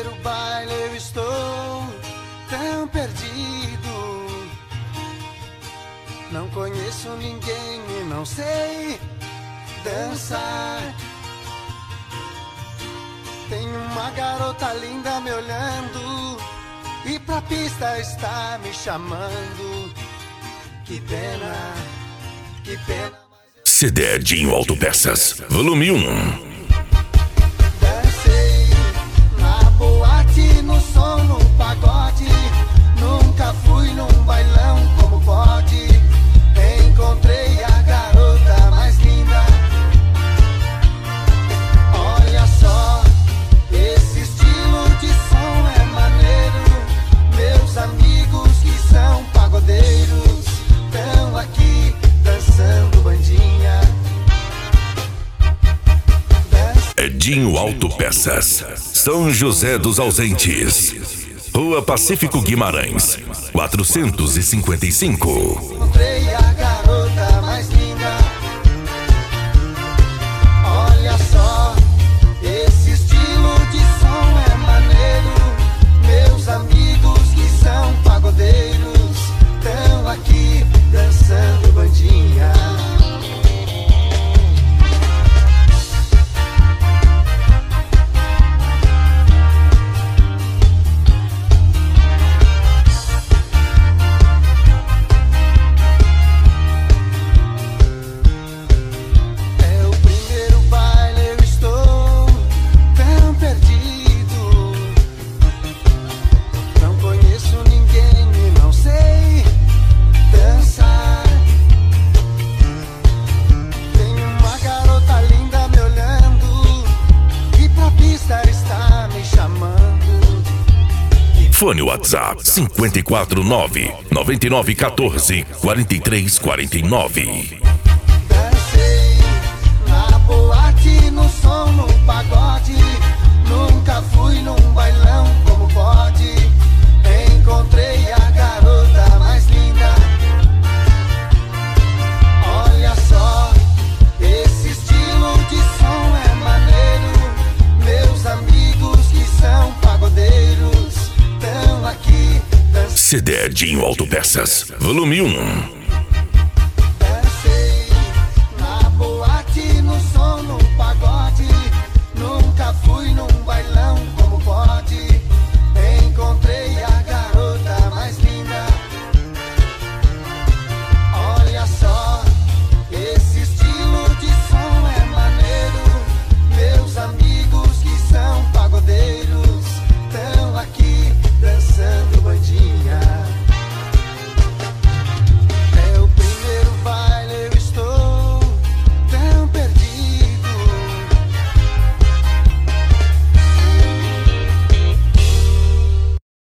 primeiro baile eu estou tão perdido. Não conheço ninguém e não sei dançar. Tem uma garota linda me olhando e pra pista está me chamando. Que pena, que pena. CD Edinho Autopeças, volume 1. Dancei na boate, no som, no pagode. Nunca fui num bailão como pode. Encontrei a garota mais linda. Olha só, esse estilo de som é maneiro. Meus amigos que são pagodeiros estão aqui dançando bandinha. Edinho Autopeças, São José dos Ausentes, Rua Pacífico Guimarães, 455. Encontrei a garota mais linda. Olha só, esse estilo de som é maneiro. Meus amigos que são pagodeiros estão aqui dançando bandinha. Fone WhatsApp 549-9914-4349. Dancei na boate, no som, no pagode. Nunca fui num bailão como pode. Encontrei a garota mais linda. Olha só, esse estilo de som é maneiro. Meus amigos que são pagodeiros estão aqui dançando. CD Edinho Autopeças, volume 1.